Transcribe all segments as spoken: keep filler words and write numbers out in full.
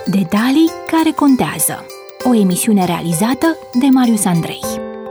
Detalii care contează. O emisiune realizată de Marius Andrei.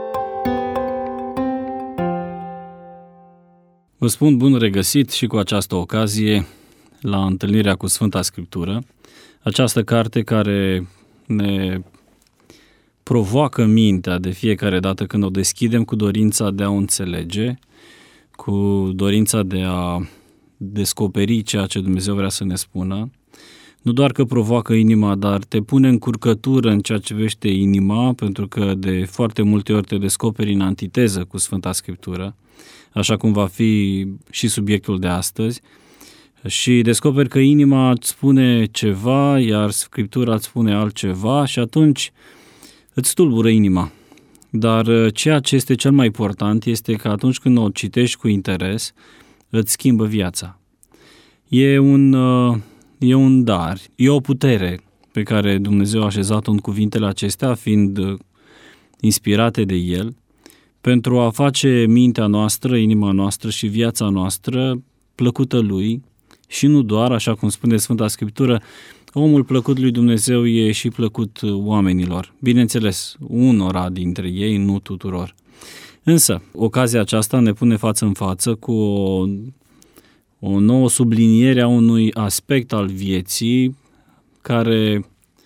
Vă spun bun regăsit și cu această ocazie la întâlnirea cu Sfânta Scriptură, această carte care ne provoacă mintea de fiecare dată când o deschidem cu dorința de a o înțelege, cu dorința de a descoperi ceea ce Dumnezeu vrea să ne spună. Nu doar că provoacă inima, dar te pune în curcătură în ceea ce vește inima, pentru că de foarte multe ori te descoperi în antiteză cu Sfânta Scriptură, așa cum va fi și subiectul de astăzi, și descoperi că inima îți spune ceva, iar Scriptura îți spune altceva și atunci îți tulbură inima. Dar ceea ce este cel mai important este că atunci când o citești cu interes, îți schimbă viața. E un, e un dar, e o putere pe care Dumnezeu a așezat-o în cuvintele acestea, fiind inspirate de El, pentru a face mintea noastră, inima noastră și viața noastră plăcută Lui și nu doar, așa cum spune Sfânta Scriptură, omul plăcut lui Dumnezeu e și plăcut oamenilor. Bineînțeles, unora dintre ei, nu tuturor. Însă, ocazia aceasta ne pune față în față cu o, o nouă subliniere a unui aspect al vieții care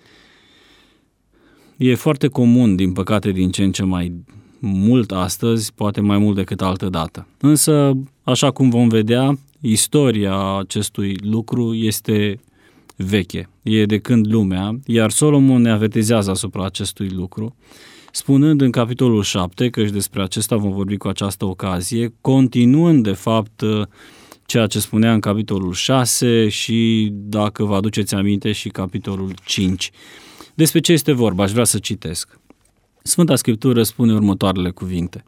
e foarte comun, din păcate, din ce în ce mai mult astăzi, poate mai mult decât altă dată. Însă, așa cum vom vedea, istoria acestui lucru este veche, e de când lumea, iar Solomon ne avertizează asupra acestui lucru, spunând în capitolul șapte, că și despre acesta vom vorbi cu această ocazie, continuând de fapt ceea ce spunea în capitolul șase și, dacă vă aduceți aminte, și capitolul cinci. Despre ce este vorba? Aș vrea să citesc. Sfânta Scriptură spune următoarele cuvinte.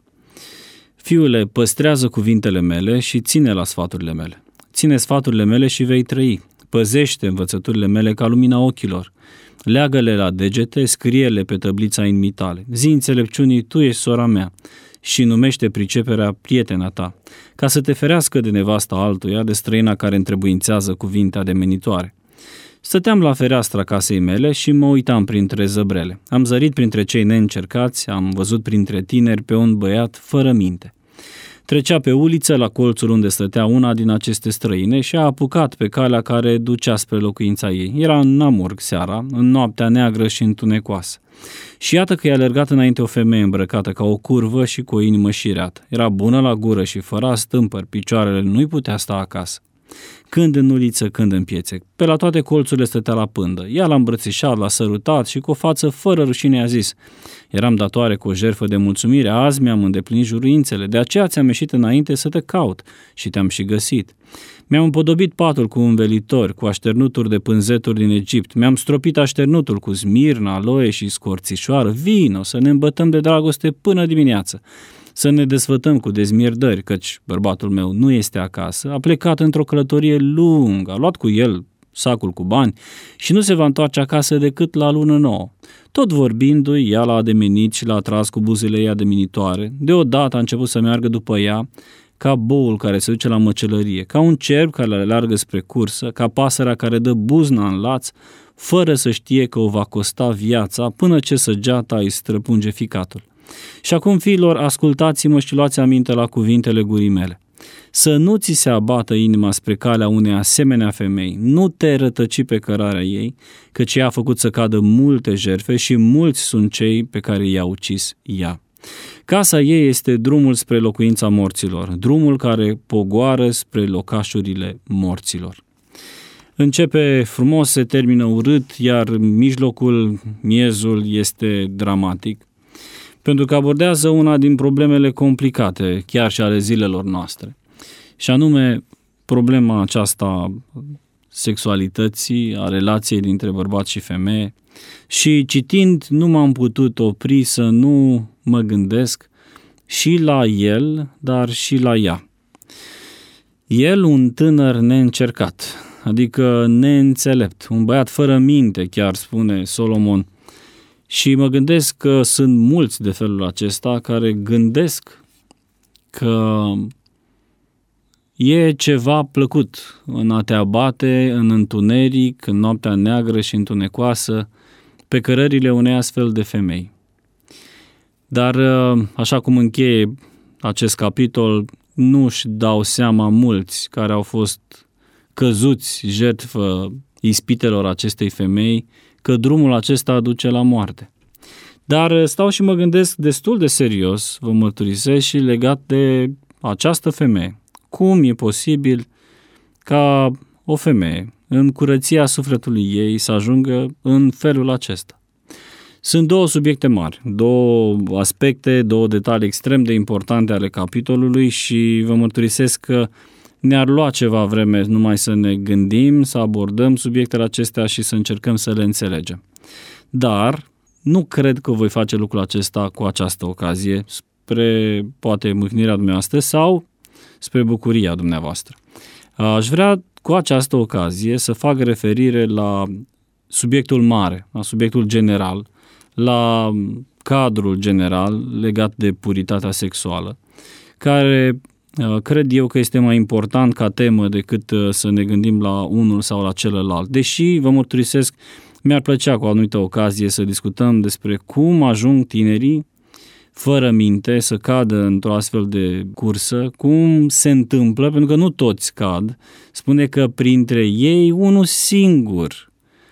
Fiule, păstrează cuvintele mele și ține la sfaturile mele. Ține sfaturile mele și vei trăi. Păzește învățăturile mele ca lumina ochilor. Leagă-le la degete, scrie-le pe tăblița inimii tale. Zi înțelepciunii, tu ești sora mea și numește priceperea prietena ta, ca să te ferească de nevasta altuia, de străina care întrebuințează cuvinte ademenitoare. Stăteam la fereastra casei mele și mă uitam printre zăbrele. Am zărit printre cei neîncercați, am văzut printre tineri pe un băiat fără minte. Trecea pe uliță la colțul unde stătea una din aceste străine și a apucat pe calea care ducea spre locuința ei. Era în Namurg seara, în noaptea neagră și întunecoasă. Și iată că i-a alergat înainte o femeie îmbrăcată ca o curvă și cu o inimă șireată. Era bună la gură și fără stâmpări, picioarele nu-i putea sta acasă. Când în uliță, când în piețe, pe la toate colțurile stătea la pândă. Ea l-a îmbrățișat, l-a sărutat și cu o față fără rușine a zis: eram datoare cu o jertfă de mulțumire, azi mi-am îndeplinit juruințele, de aceea ți-am ieșit înainte să te caut și te-am și găsit. Mi-am împodobit patul cu învelitori, cu așternuturi de pânzeturi din Egipt, mi-am stropit așternutul cu smirna, aloe și scorțișoară. Vino să ne îmbătăm de dragoste până dimineață, să ne desfătăm cu dezmierdări, căci bărbatul meu nu este acasă, a plecat într-o călătorie lungă, a luat cu el sacul cu bani și nu se va întoarce acasă decât la lună nouă. Tot vorbindu-i, ea l-a ademenit și l-a tras cu buzele ei ademenitoare. Deodată a început să meargă după ea ca boul care se duce la măcelărie, ca un cerb care le alergă spre cursă, ca pasărea care dă buzna în laț, fără să știe că o va costa viața până ce săgeata îi străpunge ficatul. Și acum, fiilor, ascultați-mă și luați aminte la cuvintele gurii mele. Să nu ți se abată inima spre calea unei asemenea femei, nu te rătăci pe cărarea ei, căci ea a făcut să cadă multe jertfe și mulți sunt cei pe care i-a ucis ea. Casa ei este drumul spre locuința morților, drumul care pogoară spre locașurile morților. Începe frumos, se termină urât, iar mijlocul, miezul este dramatic, pentru că abordează una din problemele complicate, chiar și ale zilelor noastre, și anume problema aceasta sexualității, a relației dintre bărbat și femeie. Și citind, nu m-am putut opri să nu mă gândesc și la el, dar și la ea. El, un tânăr neîncercat, adică neînțelept, un băiat fără minte, chiar spune Solomon. Și mă gândesc că sunt mulți de felul acesta care gândesc că E ceva plăcut în a te abate în întuneric, în noaptea neagră și întunecoasă, pe cărările unei astfel de femei. Dar, așa cum încheie acest capitol, nu își dau seama mulți care au fost căzuți jertfă ispitelor acestei femei, că drumul acesta duce la moarte. Dar stau și mă gândesc destul de serios, vă mărturisesc, și legat de această femeie. Cum e posibil ca o femeie, în curăția sufletului ei, să ajungă în felul acesta? Sunt două subiecte mari, două aspecte, două detalii extrem de importante ale capitolului și vă mărturisesc că ne-ar lua ceva vreme numai să ne gândim, să abordăm subiectele acestea și să încercăm să le înțelegem. Dar nu cred că voi face lucrul acesta cu această ocazie, spre poate mâhnirea dumneavoastră sau spre bucuria dumneavoastră. Aș vrea cu această ocazie să fac referire la subiectul mare, la subiectul general, la cadrul general legat de puritatea sexuală, care cred eu că este mai important ca temă decât să ne gândim la unul sau la celălalt. Deși, vă mărturisesc, mi-ar plăcea cu o anumită ocazie să discutăm despre cum ajung tinerii fără minte să cadă într-o astfel de cursă, cum se întâmplă, pentru că nu toți cad, spune că printre ei unul singur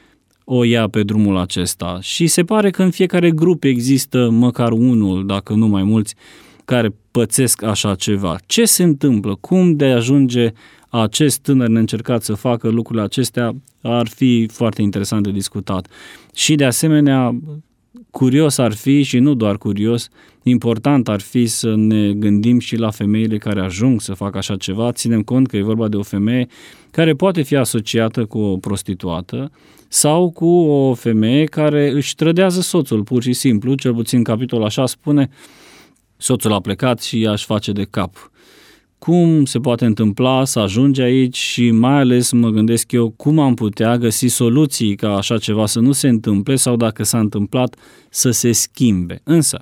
o ia pe drumul acesta și se pare că în fiecare grup există măcar unul, dacă nu mai mulți, care pățesc așa ceva. Ce se întâmplă? Cum de ajunge acest tânăr neîncercat să facă lucrurile acestea? Ar fi foarte interesant de discutat. Și de asemenea, curios ar fi, și nu doar curios, important ar fi să ne gândim și la femeile care ajung să facă așa ceva. Ținem cont că e vorba de o femeie care poate fi asociată cu o prostituată sau cu o femeie care își trădează soțul, pur și simplu, cel puțin capitolul așa spune, soțul a plecat și ea își face de cap. Cum se poate întâmpla să ajungi aici și mai ales mă gândesc eu cum am putea găsi soluții ca așa ceva să nu se întâmple sau dacă s-a întâmplat să se schimbe. Însă,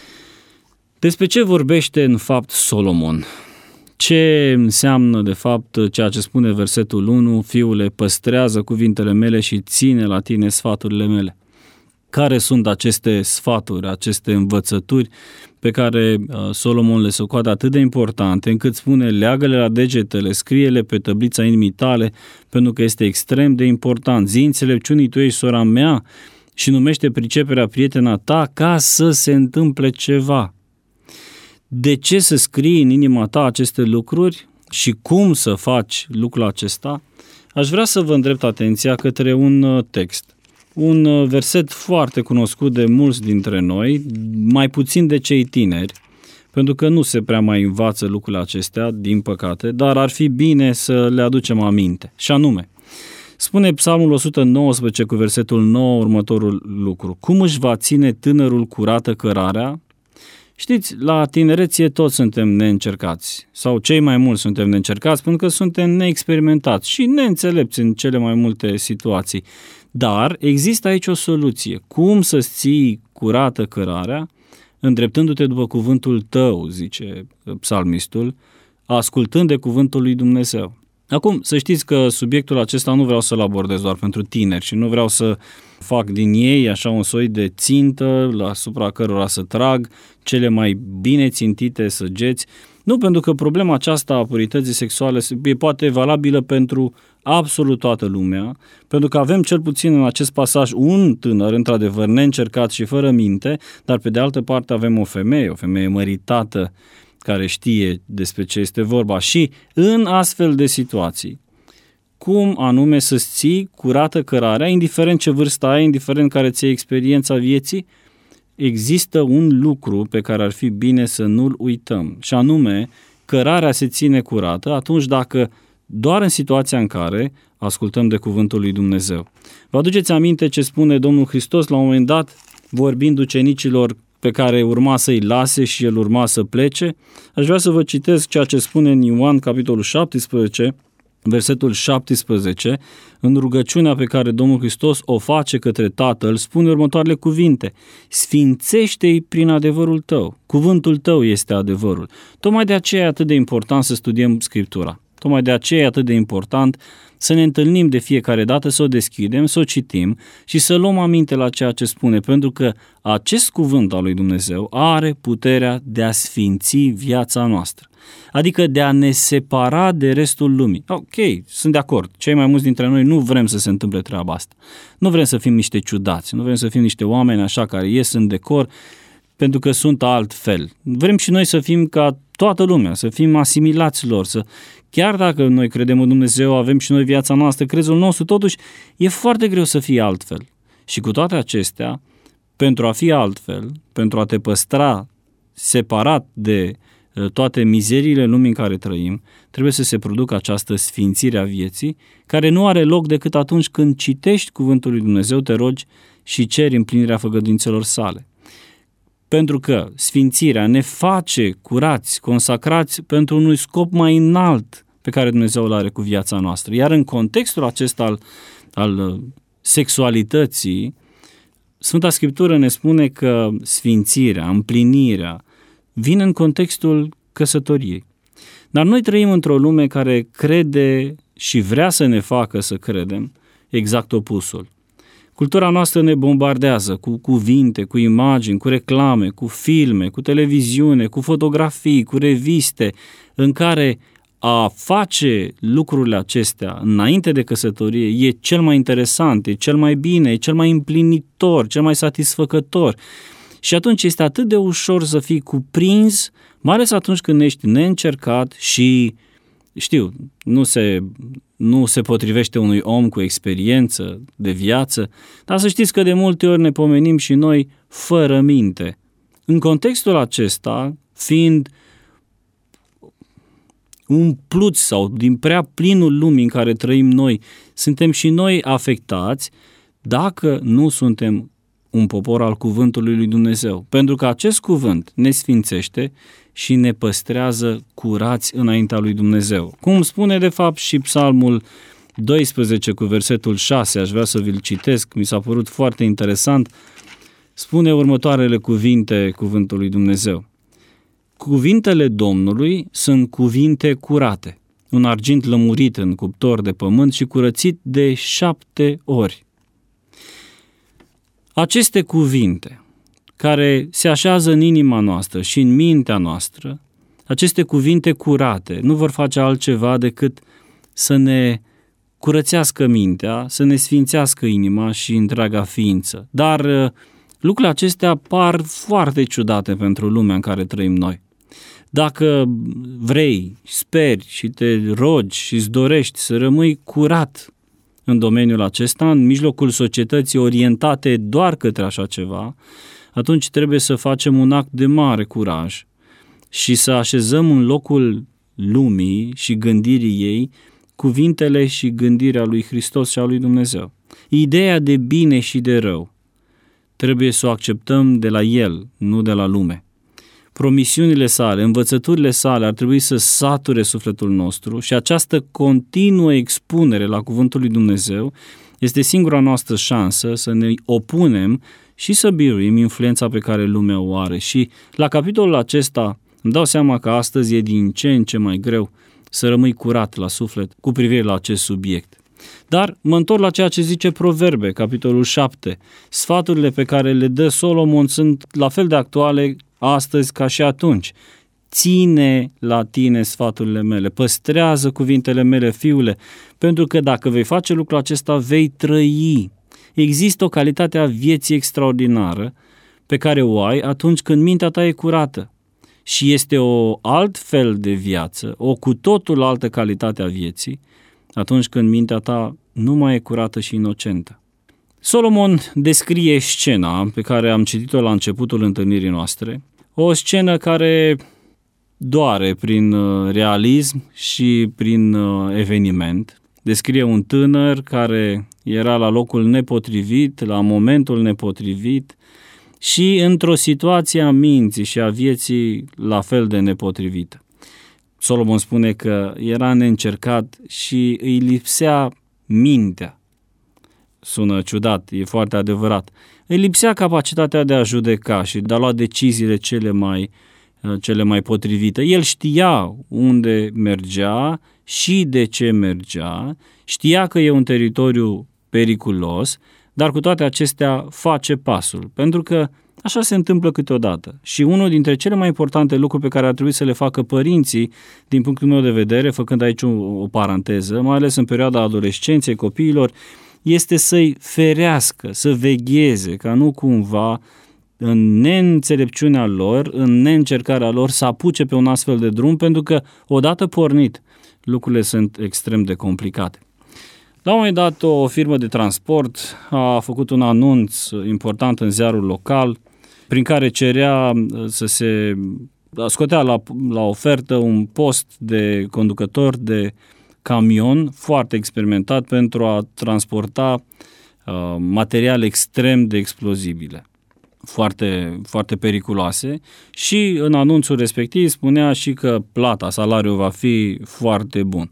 despre ce vorbește în fapt Solomon? Ce înseamnă de fapt ceea ce spune versetul unu, fiule, păstrează cuvintele mele și ține la tine sfaturile mele? Care sunt aceste sfaturi, aceste învățături pe care Solomon le socoate atât de importante, încât spune, leagă-le la degetele, scrie-le pe tăblița inimii tale, pentru că este extrem de important. Zi înțelepciunii tu ești sora mea și numește priceperea prietena ta ca să se întâmple ceva. De ce să scrii în inima ta aceste lucruri și cum să faci lucrul acesta? Aș vrea să vă îndrept atenția către un text. Un verset foarte cunoscut de mulți dintre noi, mai puțin de cei tineri, pentru că nu se prea mai învață lucrurile acestea, din păcate, dar ar fi bine să le aducem aminte. Și anume, spune Psalmul o sută nouăsprezece cu versetul nouă următorul lucru. Cum își va ține tânărul curată cărarea? Știți, la tinereție toți suntem neîncercați, sau cei mai mulți suntem neîncercați, pentru că suntem neexperimentați și neînțelepți în cele mai multe situații. Dar există aici o soluție. Cum să-ți ții curată cărarea, îndreptându-te după cuvântul tău, zice psalmistul, ascultând de cuvântul lui Dumnezeu. Acum, să știți că subiectul acesta nu vreau să-l abordez doar pentru tineri și nu vreau să fac din ei așa un soi de țintă asupra cărora să trag cele mai bine țintite săgeți. Nu, pentru că problema aceasta a purității sexuale e poate valabilă pentru absolut toată lumea, pentru că avem cel puțin în acest pasaj un tânăr, într-adevăr, neîncercat și fără minte, dar pe de altă parte avem o femeie, o femeie măritată, care știe despre ce este vorba și în astfel de situații, cum anume să-ți ții curată cărarea, indiferent ce vârstă ai, indiferent care ți-e experiența vieții, există un lucru pe care ar fi bine să nu-l uităm, și anume, cărarea se ține curată atunci dacă doar în situația în care ascultăm de cuvântul lui Dumnezeu. Vă aduceți aminte ce spune Domnul Hristos la un moment dat, vorbind ucenicilor pe care urma să-i lase și el urma să plece? Aș vrea să vă citesc ceea ce spune în Ioan, capitolul șaptesprezece, versetul șaptesprezece, în rugăciunea pe care Domnul Hristos o face către Tatăl, spune următoarele cuvinte: sfințește-i prin adevărul tău. Cuvântul tău este adevărul. Tocmai de aceea e atât de important să studiem Scriptura. Tocmai de aceea e atât de important să ne întâlnim de fiecare dată, să o deschidem, să o citim și să luăm aminte la ceea ce spune, pentru că acest cuvânt al lui Dumnezeu are puterea de a sfinți viața noastră, adică de a ne separa de restul lumii. Ok, sunt de acord, cei mai mulți dintre noi nu vrem să se întâmple treaba asta. Nu vrem să fim niște ciudați, nu vrem să fim niște oameni așa care ies în decor pentru că sunt altfel. Vrem și noi să fim ca toată lumea, să fim asimilați lor, să... Chiar dacă noi credem în Dumnezeu, avem și noi viața noastră, crezul nostru, totuși e foarte greu să fii altfel. Și cu toate acestea, pentru a fi altfel, pentru a te păstra separat de toate mizeriile lumii în care trăim, trebuie să se producă această sfințire a vieții, care nu are loc decât atunci când citești cuvântul lui Dumnezeu, te rogi și ceri împlinirea făgăduințelor sale. Pentru că sfințirea ne face curați, consacrați pentru un scop mai înalt pe care Dumnezeu îl are cu viața noastră. Iar în contextul acesta al, al sexualității, Sfânta Scriptură ne spune că sfințirea, împlinirea, vine în contextul căsătoriei. Dar noi trăim într-o lume care crede și vrea să ne facă să credem exact opusul. Cultura noastră ne bombardează cu cuvinte, cu imagini, cu reclame, cu filme, cu televiziune, cu fotografii, cu reviste, în care a face lucrurile acestea înainte de căsătorie e cel mai interesant, e cel mai bine, e cel mai împlinitor, cel mai satisfăcător. Și atunci este atât de ușor să fii cuprins, mai ales atunci când ești neîncercat și, știu, nu se, nu se potrivește unui om cu experiență de viață, dar să știți că de multe ori ne pomenim și noi fără minte. În contextul acesta, fiind umpluți sau din prea plinul lumii în care trăim noi, suntem și noi afectați dacă nu suntem un popor al cuvântului lui Dumnezeu. Pentru că acest cuvânt ne sfințește și ne păstrează curați înaintea lui Dumnezeu. Cum spune de fapt și Psalmul doisprezece cu versetul șase, aș vrea să vi-l citesc, mi s-a părut foarte interesant, spune următoarele cuvinte cuvântul lui Dumnezeu. Cuvintele Domnului sunt cuvinte curate, un argint lămurit în cuptor de pământ și curățit de șapte ori. Aceste cuvinte care se așează în inima noastră și în mintea noastră, aceste cuvinte curate nu vor face altceva decât să ne curățească mintea, să ne sfințească inima și întreaga ființă. Dar lucrurile acestea par foarte ciudate pentru lumea în care trăim noi. Dacă vrei, speri și te rogi și îți dorești să rămâi curat în domeniul acesta, în mijlocul societății orientate doar către așa ceva, atunci trebuie să facem un act de mare curaj și să așezăm în locul lumii și gândirii ei cuvintele și gândirea lui Hristos și a lui Dumnezeu. Ideea de bine și de rău trebuie să o acceptăm de la El, nu de la lume. Promisiunile sale, învățăturile sale ar trebui să sature sufletul nostru și această continuă expunere la cuvântul lui Dumnezeu este singura noastră șansă să ne opunem și să biruim influența pe care lumea o are. Și la capitolul acesta îmi dau seama că astăzi e din ce în ce mai greu să rămâi curat la suflet cu privire la acest subiect. Dar mă întorc la ceea ce zice Proverbe, capitolul șapte. Sfaturile pe care le dă Solomon sunt la fel de actuale astăzi ca și atunci. Ține la tine sfaturile mele, păstrează cuvintele mele, fiule, pentru că dacă vei face lucrul acesta, vei trăi. Există o calitate a vieții extraordinară pe care o ai atunci când mintea ta e curată. Și este o alt fel de viață, o cu totul altă calitate a vieții, atunci când mintea ta nu mai e curată și inocentă. Solomon descrie scena pe care am citit-o la începutul întâlnirii noastre, o scenă care doare prin realism și prin eveniment. Descrie un tânăr care era la locul nepotrivit, la momentul nepotrivit și într-o situație a minții și a vieții la fel de nepotrivită. Solomon spune că era neîncercat și îi lipsea mintea. Sună ciudat, e foarte adevărat. Îi lipsea capacitatea de a judeca și de a lua deciziile cele mai cele mai potrivite. El știa unde mergea și de ce mergea, știa că e un teritoriu periculos, dar cu toate acestea face pasul, pentru că așa se întâmplă câteodată. Și unul dintre cele mai importante lucruri pe care ar trebui să le facă părinții, din punctul meu de vedere, făcând aici o, o paranteză, mai ales în perioada adolescenței, copiilor, este să-i ferească, să vegheze, ca nu cumva în neînțelepciunea lor, în neîncercarea lor să apuce pe un astfel de drum, pentru că odată pornit, lucrurile sunt extrem de complicate. La un moment dat, o firmă de transport a făcut un anunț important în ziarul local, prin care cerea să se scotea la, la ofertă un post de conducător de camion foarte experimentat pentru a transporta uh, materiale extrem de explozibile, foarte, foarte periculoase, și în anunțul respectiv spunea și că plata, salariul va fi foarte bun.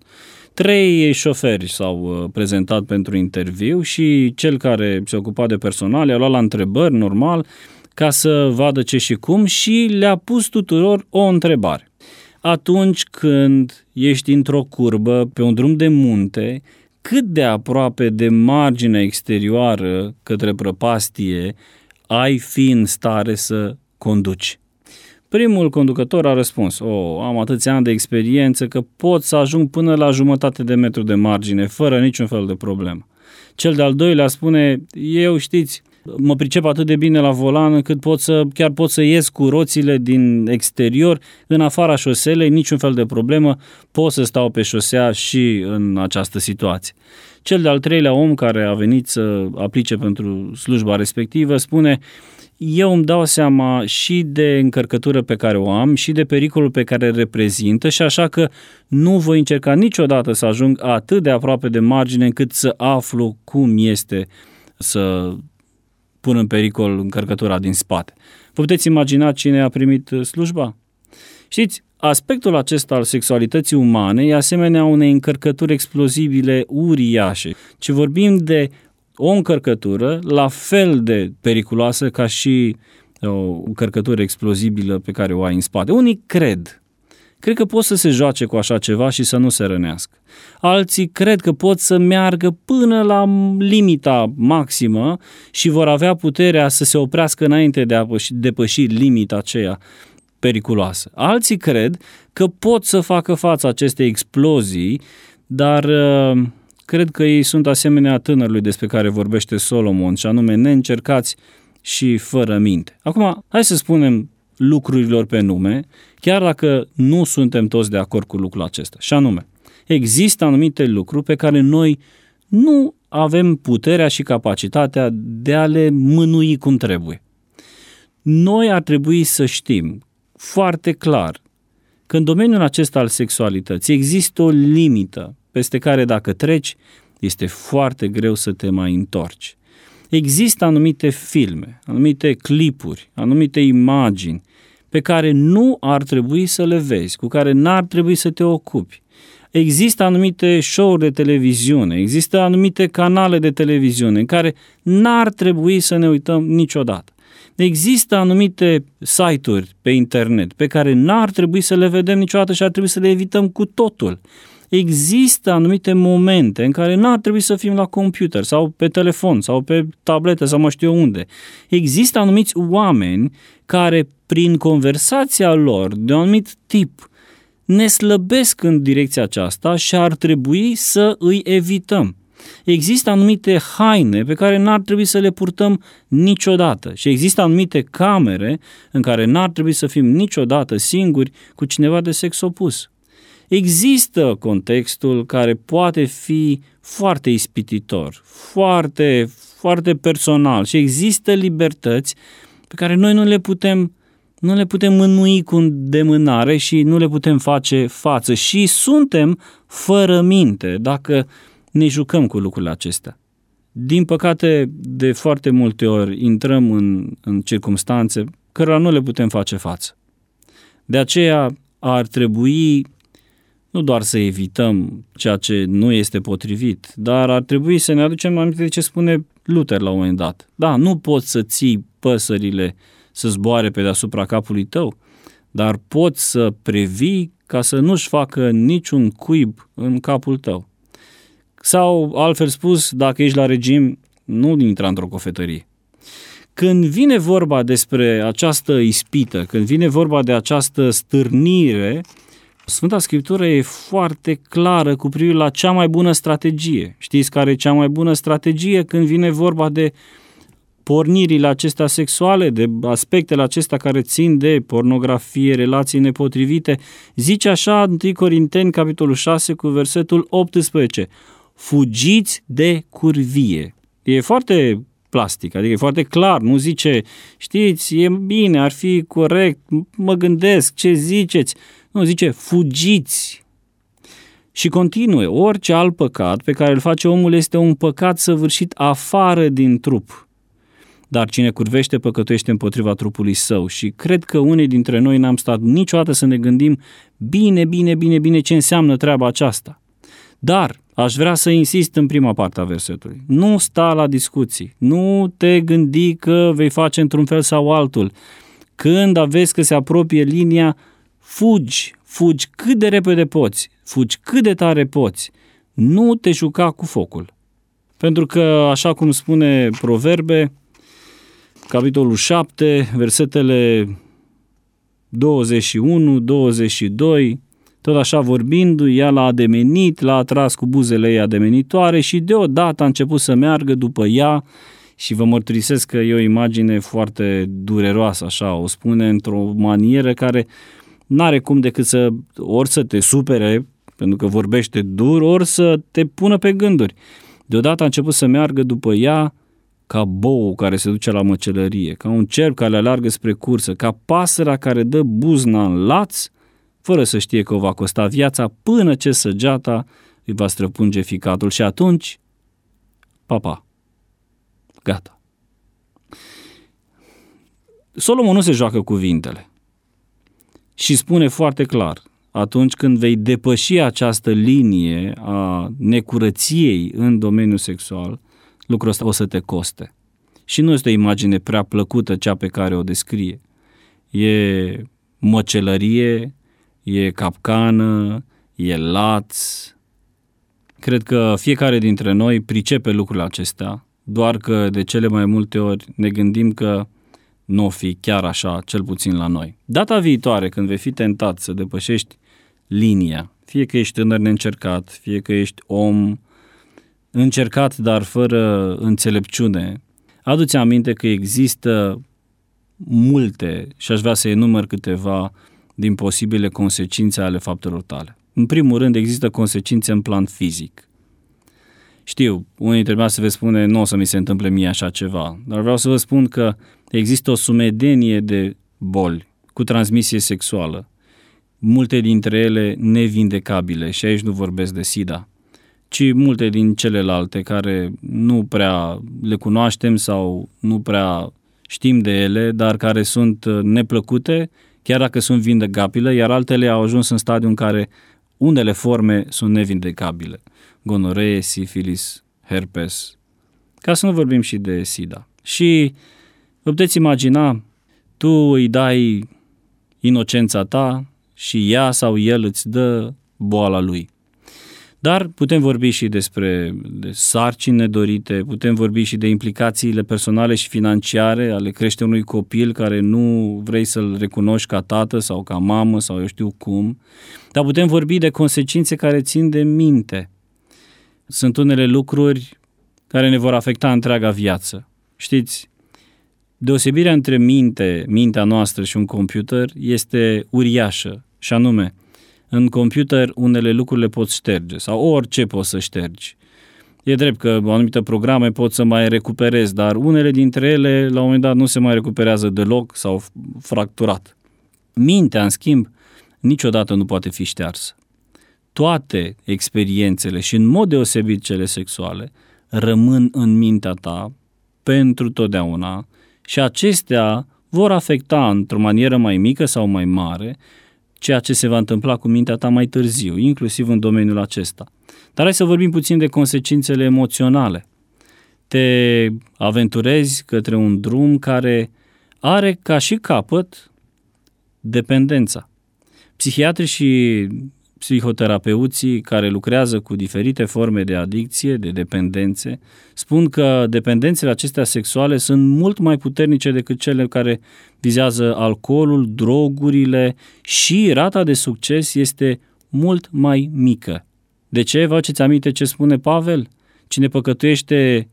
Trei șoferi s-au prezentat pentru interviu și cel care se ocupa de personal i-a luat la întrebări, normal, ca să vadă ce și cum, și le-a pus tuturor o întrebare. Atunci când ești într-o curbă, pe un drum de munte, cât de aproape de marginea exterioară către prăpastie ai fi în stare să conduci? Primul conducător a răspuns: oh, am atâția ani de experiență că pot să ajung până la jumătate de metru de margine, fără niciun fel de problemă. Cel de-al doilea spune: eu, știți, mă pricep atât de bine la volan încât pot să, chiar pot să ies cu roțile din exterior, în afara șoselei, niciun fel de problemă, pot să stau pe șosea și în această situație. Cel de-al treilea om care a venit să aplice pentru slujba respectivă spune: eu îmi dau seama și de încărcătură pe care o am și de pericolul pe care îl reprezintă, și așa că nu voi încerca niciodată să ajung atât de aproape de margine încât să aflu cum este să pun în pericol încărcătura din spate. Vă puteți imagina cine a primit slujba? Știți, aspectul acesta al sexualității umane e asemenea unei încărcături explozibile uriașe, ci vorbim de o încărcătură la fel de periculoasă ca și o încărcătură explozibilă pe care o ai în spate. Unii cred, cred că pot să se joace cu așa ceva și să nu se rănească. Alții cred că pot să meargă până la limita maximă și vor avea puterea să se oprească înainte de a depăși limita aceea periculoasă. Alții cred că pot să facă față acestei explozii, dar cred că ei sunt asemenea tânărului despre care vorbește Solomon, și anume neîncercați și fără minte. Acum, hai să spunem lucrurilor pe nume, chiar dacă nu suntem toți de acord cu lucrul acesta. Și anume, există anumite lucruri pe care noi nu avem puterea și capacitatea de a le mânui cum trebuie. Noi ar trebui să știm foarte clar că în domeniul acesta al sexualității există o limită peste care dacă treci, este foarte greu să te mai întorci. Există anumite filme, anumite clipuri, anumite imagini pe care nu ar trebui să le vezi, cu care n-ar trebui să te ocupi. Există anumite show-uri de televiziune, există anumite canale de televiziune în care n-ar trebui să ne uităm niciodată. Există anumite site-uri pe internet pe care n-ar trebui să le vedem niciodată și ar trebui să le evităm cu totul. Există anumite momente în care n-ar trebui să fim la computer sau pe telefon sau pe tabletă sau mă știu eu unde. Există anumiți oameni care prin conversația lor de un anumit tip ne slăbesc în direcția aceasta și ar trebui să îi evităm. Există anumite haine pe care n-ar trebui să le purtăm niciodată și există anumite camere în care n-ar trebui să fim niciodată singuri cu cineva de sex opus. Există contextul care poate fi foarte ispititor, foarte, foarte personal și există libertăți pe care noi nu le putem, nu le putem mânui cu îndemânare și nu le putem face față și suntem fără minte dacă ne jucăm cu lucrurile acestea. Din păcate, de foarte multe ori intrăm în, în circumstanțe cărora nu le putem face față. De aceea ar trebui nu doar să evităm ceea ce nu este potrivit, dar ar trebui să ne aducem aminte de ce spune Luther la un moment dat. Da, nu poți să ții păsările să zboare pe deasupra capului tău, dar poți să previi ca să nu-și facă niciun cuib în capul tău. Sau, altfel spus, dacă ești la regim, nu intra într-o cofetărie. Când vine vorba despre această ispită, când vine vorba de această stârnire, Sfânta Scriptură e foarte clară cu privire la cea mai bună strategie. Știți care e cea mai bună strategie când vine vorba de pornirile acestea sexuale, de aspectele acestea care țin de pornografie, relații nepotrivite? Zice așa întâi Corinteni, capitolul șase, cu versetul optsprezece. Fugiți de curvie. E foarte plastic, adică e foarte clar, nu zice, știți, e bine, ar fi corect, mă gândesc, ce ziceți? Nu, zice, fugiți. Și continue, orice alt păcat pe care îl face omul este un păcat săvârșit afară din trup. Dar cine curvește păcătuiește împotriva trupului său. Și cred că unii dintre noi n-am stat niciodată să ne gândim bine, bine, bine, bine ce înseamnă treaba aceasta. Dar aș vrea să insist în prima parte a versetului. Nu sta la discuții, nu te gândi că vei face într-un fel sau altul. Când vezi că se apropie linia, fugi, fugi cât de repede poți, fugi cât de tare poți. Nu te juca cu focul. Pentru că, așa cum spune Proverbe, capitolul șapte, versetele douăzeci și unu, douăzeci și doi, tot așa vorbindu-i, ea l-a ademenit, l-a atras cu buzele ei ademenitoare și deodată a început să meargă după ea și vă mărturisesc că e o imagine foarte dureroasă, așa, o spune într-o manieră care n-are cum decât să, ori să te supere, pentru că vorbește dur, ori să te pună pe gânduri. Deodată a început să meargă după ea ca bou care se duce la măcelărie, ca un cerb care aleargă spre cursă, ca pasărea care dă buzna în laț, fără să știe că o va costa viața, până ce săgeata îi va străpunge ficatul. Și atunci, papa, gata. Solomon nu se joacă cuvintele și spune foarte clar, atunci când vei depăși această linie a necurăției în domeniul sexual, lucrul ăsta o să te coste. Și nu este o imagine prea plăcută cea pe care o descrie. E măcelărie, e capcană, e laț. Cred că fiecare dintre noi pricepe lucrurile acestea, doar că de cele mai multe ori ne gândim că nu o fi chiar așa, cel puțin la noi. Data viitoare, când vei fi tentat să depășești linia, fie că ești tânăr neîncercat, fie că ești om încercat, dar fără înțelepciune, adu-ți aminte că există multe, și aș vrea să enumăr câteva din posibile consecințe ale faptelor tale. În primul rând, există consecințe în plan fizic. Știu, unii dintre voi să vă spune, nu o să mi se întâmple mie așa ceva, dar vreau să vă spun că există o sumedenie de boli cu transmisie sexuală, multe dintre ele nevindecabile, și aici nu vorbesc de SIDA, ci multe din celelalte care nu prea le cunoaștem sau nu prea știm de ele, dar care sunt neplăcute, chiar dacă sunt vindecabile, iar altele au ajuns în stadiu în care unele forme sunt nevindecabile. Gonoree, sifilis, herpes, ca să nu vorbim și de SIDA. Și vă puteți imagina, tu îi dai inocența ta și ea sau el îți dă boala lui. Dar putem vorbi și despre de sarcini nedorite, putem vorbi și de implicațiile personale și financiare ale creșterii unui copil care nu vrei să-l recunoști ca tată sau ca mamă sau eu știu cum. Dar putem vorbi de consecințe care țin de minte. Sunt unele lucruri care ne vor afecta întreaga viață. Știți, deosebirea între minte, mintea noastră și un computer este uriașă, și anume, în computer unele lucruri le poți șterge sau orice poți să ștergi. E drept că anumite programe pot să mai recuperezi, dar unele dintre ele la un moment dat nu se mai recuperează deloc sau fracturat. Mintea, în schimb, niciodată nu poate fi ștearsă. Toate experiențele și în mod deosebit cele sexuale rămân în mintea ta pentru totdeauna și acestea vor afecta într-o manieră mai mică sau mai mare ceea ce se va întâmpla cu mintea ta mai târziu, inclusiv în domeniul acesta. Dar hai să vorbim puțin de consecințele emoționale. Te aventurezi către un drum care are ca și capăt dependența. Psihiatrii și psihoterapeuții care lucrează cu diferite forme de adicție, de dependențe, spun că dependențele acestea sexuale sunt mult mai puternice decât cele care vizează alcoolul, drogurile și rata de succes este mult mai mică. De ce? Vă aduceți aminte ce spune Pavel? Cine păcătuiește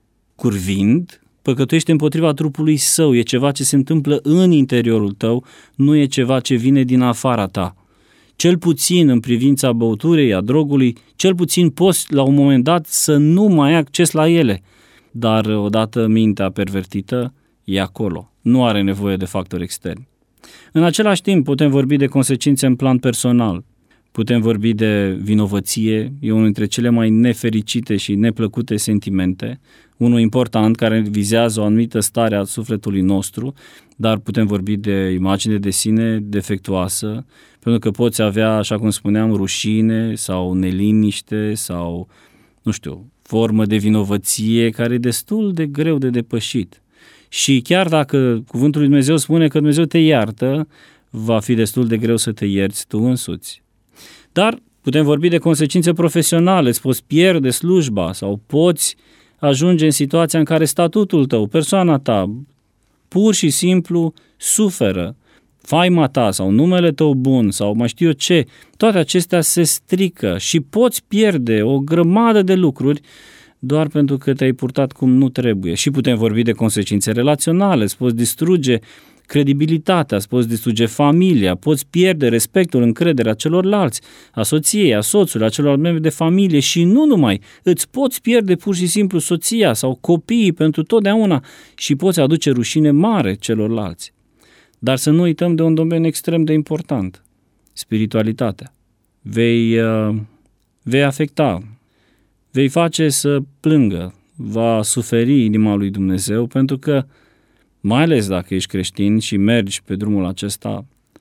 curvind, păcătuiește împotriva trupului său. E ceva ce se întâmplă în interiorul tău, nu e ceva ce vine din afara ta. Cel puțin în privința băuturii, a drogului, cel puțin poți la un moment dat să nu mai ai acces la ele. Dar odată mintea pervertită e acolo, nu are nevoie de factori externi. În același timp putem vorbi de consecințe în plan personal. Putem vorbi de vinovăție, e unul dintre cele mai nefericite și neplăcute sentimente, unul important care vizează o anumită stare a sufletului nostru, dar putem vorbi de imagine de sine defectuoasă, pentru că poți avea, așa cum spuneam, rușine sau neliniște sau, nu știu, formă de vinovăție care e destul de greu de depășit. Și chiar dacă cuvântul lui Dumnezeu spune că Dumnezeu te iartă, va fi destul de greu să te ierți tu însuți. Dar putem vorbi de consecințe profesionale, îți poți pierde slujba sau poți ajunge în situația în care statutul tău, persoana ta, pur și simplu suferă, faima ta sau numele tău bun sau mai știu eu ce, toate acestea se strică și poți pierde o grămadă de lucruri doar pentru că te-ai purtat cum nu trebuie. Și putem vorbi de consecințe relaționale, îți poți distruge credibilitatea, îți poți distruge familia, poți pierde respectul, încrederea celorlalți, a soției, a soțului, a celor membri de familie și nu numai, îți poți pierde pur și simplu soția sau copiii pentru totdeauna și poți aduce rușine mare celorlalți. Dar să nu uităm de un domeniu extrem de important, spiritualitatea. Vei, uh, vei afecta, vei face să plângă, va suferi inima lui Dumnezeu pentru că mai ales dacă ești creștin și mergi pe drumul acesta,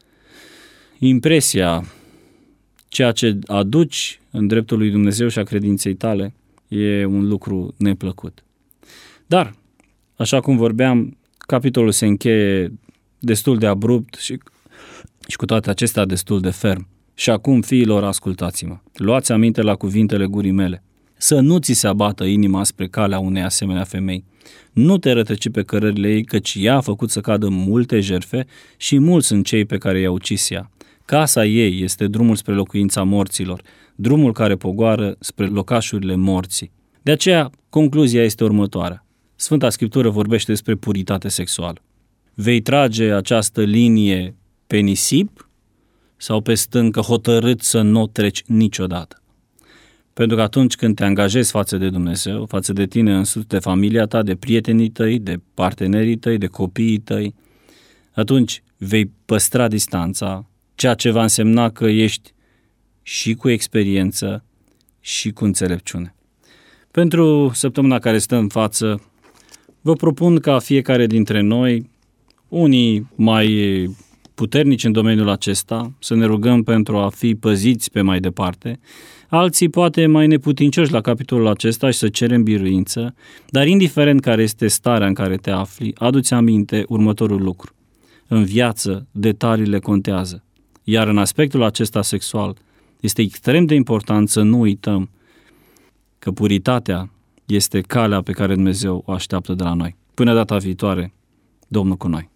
impresia, ceea ce aduci în dreptul lui Dumnezeu și a credinței tale, e un lucru neplăcut. Dar, așa cum vorbeam, capitolul se încheie destul de abrupt și, și cu toate acestea destul de ferm. Și acum, fiilor, ascultați-mă, luați aminte la cuvintele gurii mele, să nu ți se abată inima spre calea unei asemenea femei. Nu te rătăci pe cărările ei, căci ea a făcut să cadă multe jertfe și mulți sunt cei pe care i-a ucis ea. Casa ei este drumul spre locuința morților, drumul care pogoară spre locașurile morții. De aceea, concluzia este următoarea. Sfânta Scriptură vorbește despre puritate sexuală. Vei trage această linie pe nisip sau pe stâncă hotărât să nu o treci niciodată? Pentru că atunci când te angajezi față de Dumnezeu, față de tine însuți, de familia ta, de prietenii tăi, de partenerii tăi, de copiii tăi, atunci vei păstra distanța, ceea ce va însemna că ești și cu experiență și cu înțelepciune. Pentru săptămâna care stă în față, vă propun ca fiecare dintre noi, unii mai puternici în domeniul acesta, să ne rugăm pentru a fi păziți pe mai departe, alții poate mai neputincioși la capitolul acesta și să cerem biruință, dar indiferent care este starea în care te afli, adu-ți aminte următorul lucru. În viață, detaliile contează, iar în aspectul acesta sexual este extrem de important să nu uităm că puritatea este calea pe care Dumnezeu o așteaptă de la noi. Până data viitoare, Domnul cu noi!